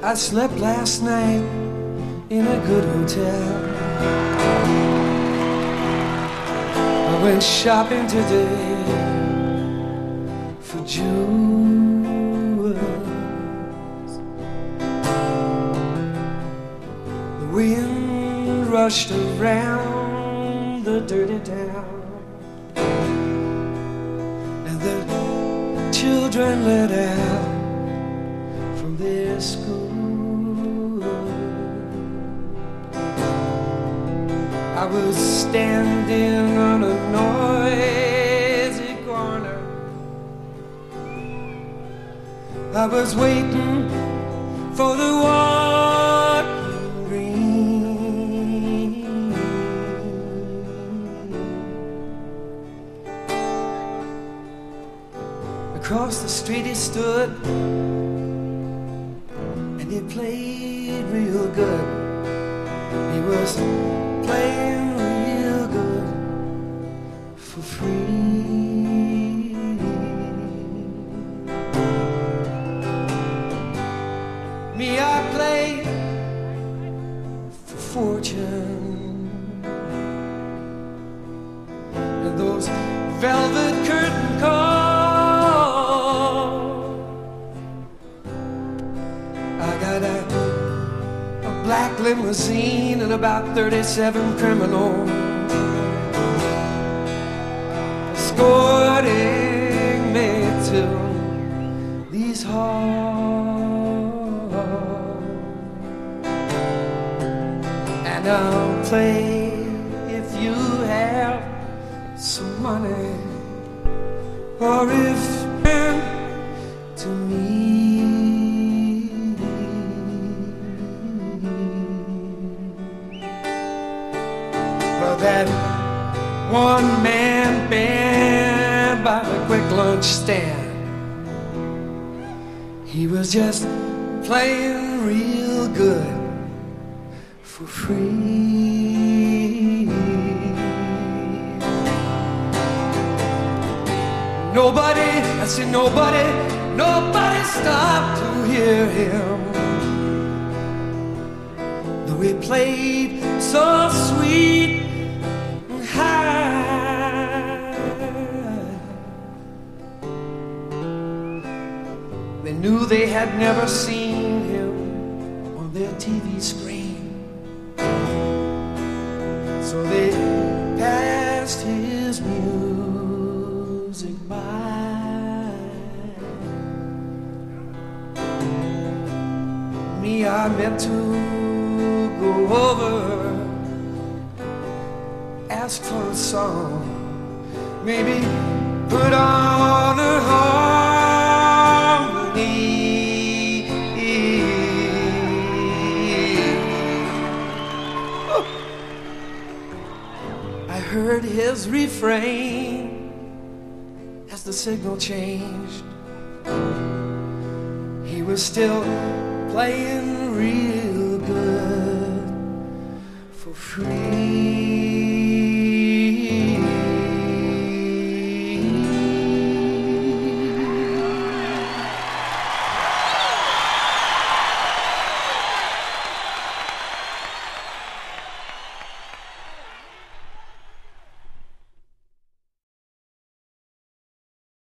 I slept last night in a good hotel. I went shopping today for jewels. The wind rushed around the dirty town, and the children let out from their school. I was standing on a noisy corner. I was waiting for the one ring. Across the street he stood, and he played real good. He was playing real good for free. Me, I played for fortune, and those velvet curtain calls. I got a black limousine and about 37 criminals escorting me to these halls. And I'll play if you have some money, or if to me. That one-man band by the quick lunch stand, he was just playing real good for free. Nobody, I said nobody stopped to hear him, though he played so sweet. They knew they had never seen him on their TV screen, so they passed his music by. Me, I meant to go over, ask for a song, maybe put on a harmony. Oh. I heard his refrain as the signal changed. He was still playing real good for free.